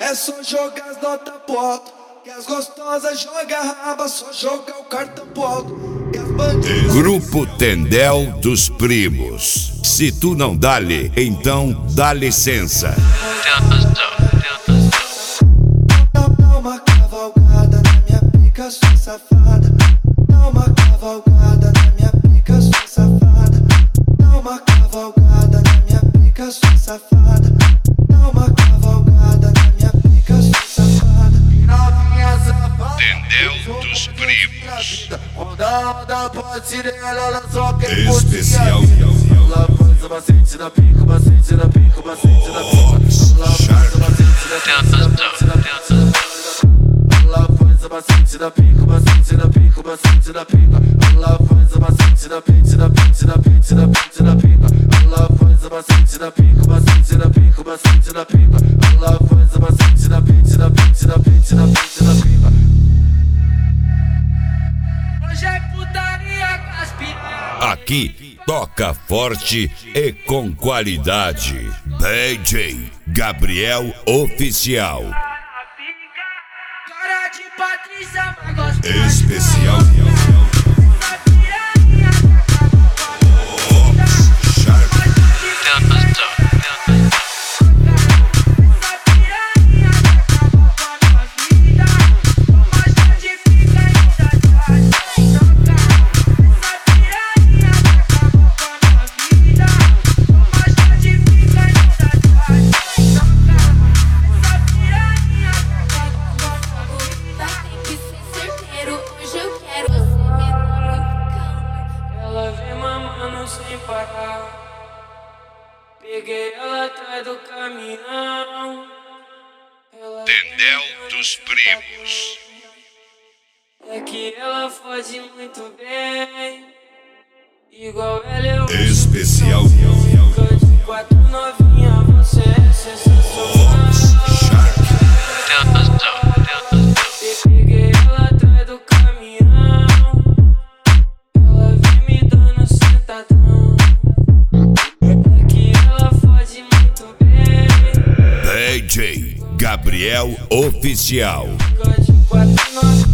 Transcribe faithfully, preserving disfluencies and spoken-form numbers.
É só jogar as notas pro alto, que as gostosas jogam raba, só jogar o cartão pro alto. Grupo Tendel dos Primos. Se tu não dá-lhe, então dá licença. Dá uma cavalgada na minha pica, sua safada. Dá uma cavalgada na minha pica, sua safada. Dá uma cavalgada na minha pica, sua safada. Dá uma cavalgada na minha pica, sua safada. Tendel dos Primos. Onda pode sirene, ela só quer Especial. Ela faz o macete na pica, macete na pica, macete na pica. Ela faz o macete na pica, ela faz o macete na pica, macete na pica, macete na pica. Ela faz o macete na pica, na pica, na pica, na pica, na pica. Ela faz o macete na pica, macete na pica, macete na pica. Ela faz o macete na pica, na pica, na pica, na pica, na pica. Hoje é putaria com as piranhas. Aqui toca forte e com qualidade. D J Gabriel Oficial. Cara de Patrícia, mas gosta Especial. sem parar. Peguei ela atrás do caminhão. Ela Tendel dos Primos. É que ela fode muito bem. Igual ela eu Especial. Fica de quatro novinha, você é sensacional. Peguei ela atrás do caminhão. Ela vem me dando sentadão. É que ela fode muito bem. D J Gabriel Oficial. Fica de quatro novinha.